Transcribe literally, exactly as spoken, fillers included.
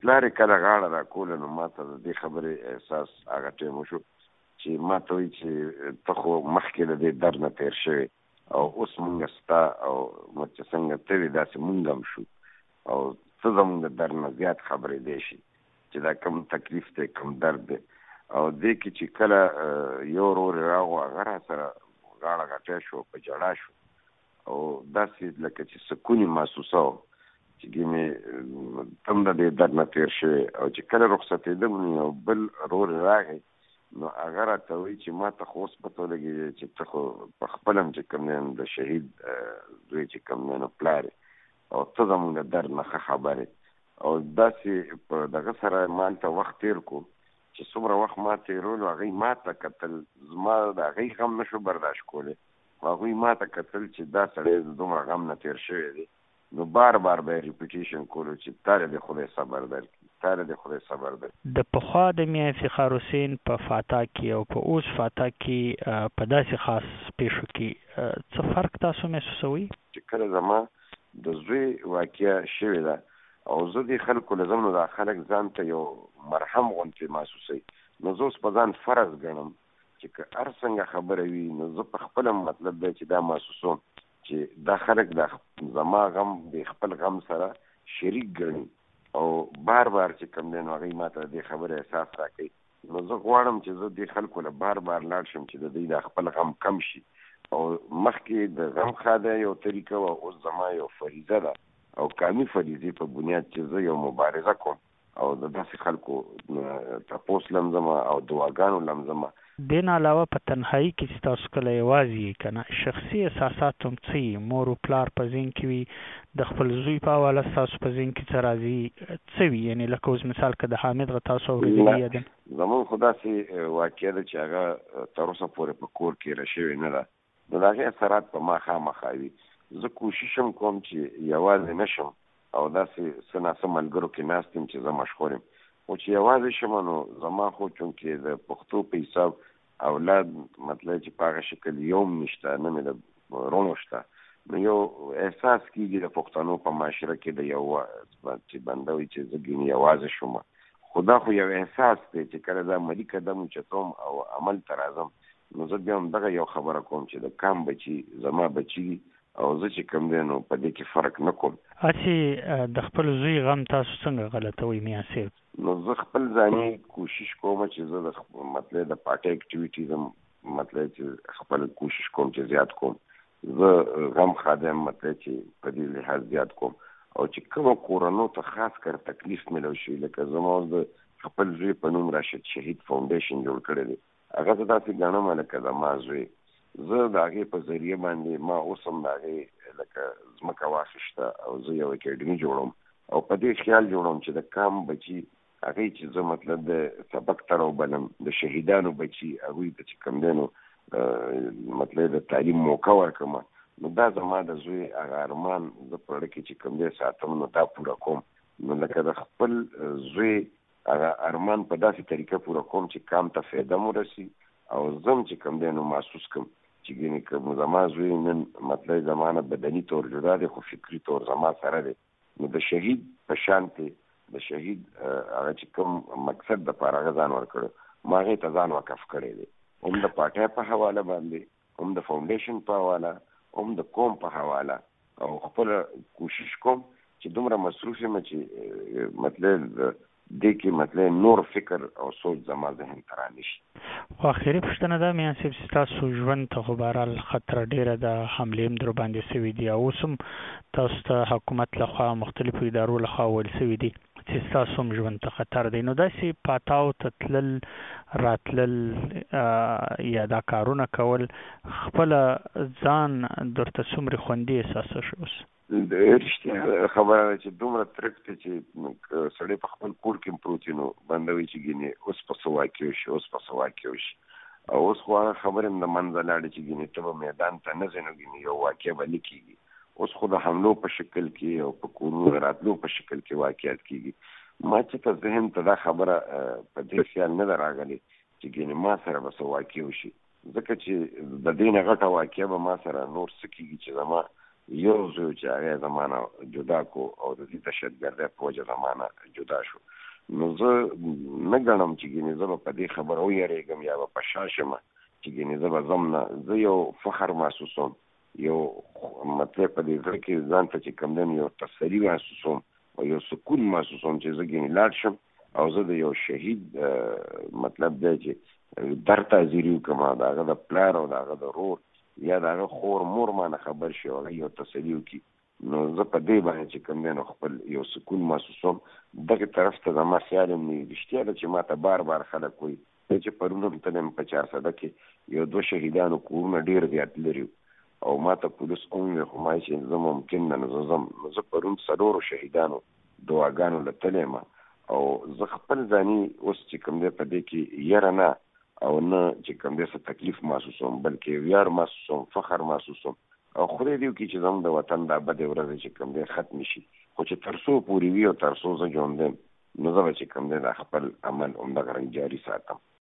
پلار یې کله غاړه راکوله نو ما ته د دې خبرې احساس هغه ټایم وشو چې ما ته وایي چې ته خو مخکې د دې درد نه تېر شوې او اوس مونږ ستا او چې څنګه ته وې داسې مونږ هم شو او ته زمونږ د درد نه زیات خبرېدی شي چې دا کوم تکلیف دی کوم درد دی او دې کې چې کله یو ورور یې راغو هغه را سره غاړه غټه شو په ژړا شو او داسې لکه چې سکون یې محسوسه و چې ګینې ته هم د دې درد نه تېر شوې او چې کله رخصتېدم نو یو بل ورور یې راغی نو هغه راته وایي چې ما ته خو اوس پته ولګېدې چې ته خو په خپله هم چې کوم دی د شهید زوی چې کوم دی نو پلار او ته زموږ د درد نه ښه خبر او داسې په دغه سره ما هلته وخت تېر کړو چې څومره وخت ما تېرولو هغوی ما ته کتل زما د هغوی غم نه شو برداشت کولی خو هغوی ما ته کتل چې دا سړی دومره غم نه تېر شوی دی نو بار بار به یې ریپیټیشن کولو چې تاله د خدای صبر درکړي تاله د خدای صبر درکړي. د پخوا د میا افتخار حسین په فاتا کې او په اوس فاتا کې په داسې خاص پیښو کې څه فرق تاسو محسوسوئ؟ چې کله زما د زوی واقعه شوې ده او زه دې خلکو له زمنو دا خلک ځان ته یو مرهم غوندې محسوسوي نو زه اوس په ځان فرض ګڼم چې که هر څنګه خبره وي نو زه په خپله مطلب دی چې دا محسوسوم چې دا خلک د زما غم د خپل غم سره شریک ګڼي او بار بار چې کوم دی نو هغوی ما ته د دې خبرې احساس راکوي نو زه غواړم چې زه دې خلکو له بار بار لاړ شم چې د دوی دا خپل غم کم شي او مخکې د غم خاده یو طریقه وه اوس زما یو فریضه ده او کامي فریضې په بنیاد چې زه یو مبارزه کوم او د داسې خلکو تپوس لمزمه او دعاګانو لمزمه. دې نه علاوه په تنهایي کې چې تاسو کله یوازې یې که نه شخصي احساسات هم څه وي مور و پلار په ذهن کې وي د خپل زوی په حواله ستاسو په ذهن کې څه راځي څه وي یعنې لکه اوس مثال که د حامد غه تاسو اورېدلي یادن زمونږ خو داسې واقعه ده چې هغه تر اوسه پورې په کور کې را شوې نه ده نو د هغې اثرات په ما خامخا وي زه کوشش هم کوم چې یوازې نه شم او داسې څه ناڅه ملګرو کې ناست یم چې زه مشهور یم خو چې یوازې شم نو زما خو چونکې د پښتو په حساب اولاد مطلب چې په هغه شکل یو هم نشته نه مې د وروڼو شته نو یو احساس کېږي د پښتنو په معاشره کې د یو چې بنده وي چې زه ګینې یوازې شوم خو دا خو یو احساس دی چې کله دا عملي قدم اوچتوم او عمل ته راځم نو زه بیا هم دغه یو خبره کوم چې د کام بچي زما بچي دي او زه چې کوم دی نو په دې کې فرق نه کوم. هسې د خپل زوی غم تاسو څنګه غلطوئ میا صاحب؟ نو زه خپل ځاني کوشش کوم چې زه د مطلب د پارټي اکټیویټیز هم مطلب چې خپل کوشش کوم چې زیات کوم زه غم خادم مطلب چې په دې لحاظ زیات کوم او چې کومه کورنو ته خاص کر تکلیف ملو شي لکه زما د خپل زوی په نوم راشد شهید فاونډیشن جوړ کړی دی هغه زه داسې ګڼم لکه زما زوی زه د هغې په ذریعه باندې ما اوس هم د هغې لکه ځمکه واخیسته او زه یو اکیډمي جوړوم او په دې خیال جوړوم چې د کام بچي هغوی چې زه مطلب د سبق ته راوبلم د شهیدانو بچي هغوی ته چې کوم دی نو مطلب د تعلیم موقع ورکړم نو دا زما د زوی هغه ارمان زه په اړه کې چې کوم دی ساتم نو دا پوره کوم نو لکه د خپل زوی هغه ارمان په داسې طریقه پوره کوم چې کام ته فایده مو رسي او زم چې کوم دی نو محسوس کوم چې ګینې که زما زوی نن مطلب زما نه بدني طور جدا دی خو فکري طور زما سره دی نو د شهید په شانتې د شهید هغه چې کوم مقصد دپاره هغه ځان ورکړو ما هغې ته ځان وقف کړی دی هم د پارټۍ په حواله باندې هم د فاونډیشن په حواله هم د قوم په حواله او خپله کوشش کوم چې دومره مصروف یم چې مطلب دې کې مطلب نور فکر او سوچ زما ذهن ته رانشي. خو اخري پوښتنه ده میا صاحب چې تاسو ژوند ته خو بهرحال خطره ډېره ده حملې هم در باندې سوي دي او اوس هم تاسو ته حکومت لخوا مختلفو ادارو لخوا ویل سوي دي چې ستاسو هم ژوند ته خطر دی نو داسې پاتاو ته تلل راتلل یا دا کارونه کول خپله ځان درته څومرې خوندي احساسه شو اوس؟ رښتیا خبره ده چې دومره ترک دی چې سړی په خپل کور کې پروت وي نو بنده وایي چې ګینې اوس په څه واقع وشي اوس په څه واقع وشي او اوس خو هغه خبرې هم د منځه لاړې چې ګینې ته به میدان ته نه ځې نو ګینې یو واقع به نه کېږي اوس خو د حملو په شکل کې او په کورونو راتلو په شکل کې واقعیت کېږي ما چې ته ذهن ته دا خبره په دې خیال نه ده راغلې چې ګینې ما سره به څه واقع وشي ځکه چې د دې نه غټه واقعه به ما سره نور څه کېږي چې زما یو زوی چې هغه زمانه جدا کو او د دې دهشتګردۍ په وجه زمانه جدا شو. نو زه نه ګڼم چې ګینې زه به په دې خبره ویرېږم یا به په شا شمه چې ګینې زه به ځم نه. زه یو فخر محسوسوم، یو مطلب په دې زړه کې ځان ته چې کوم دی یو تسلي محسوسوم او یو سکون محسوسوم چې زه ګینې لاړ شم او زه د یو شهید مطلب دی چې در تعزیري وکړم، د هغه د پلار او د هغه د رور یا د هغه خور مور مانه خبر شي او هغه یو تسلي وکړي. نو زه په دې باندې چې کوم دی نو خپل یو سکون محسوسوم. دغې طرف ته زما خیال هم نه رښتیا ده چې ما ته بار بار خلک وایي چې پرون هم تلم په چارسده کې یو دوه شهیدانو کورونه ډېر زیات لري او ما ته پولیس وویل خو ما چې زه ممکن نه نو زه ځم. نو زه پرون څلورو شهیدانو دعاګانو له تللی یم او زه خپل ځاني اوس چې کوم دی په دې کې یره نه او نه چې کوم دی څه تکلیف محسوسوم، بلکې ویاړ محسوسوم، فخر محسوسوم او خدای دې وکړي چې زموږ د وطن دا بدې ورځې چې کوم دی ختم شي. خو چې تر څو پورې وي او تر څو زه ژوند یم نو زه به چې کوم دی دا خپل عمل همدغه رنګ جاري ساتم.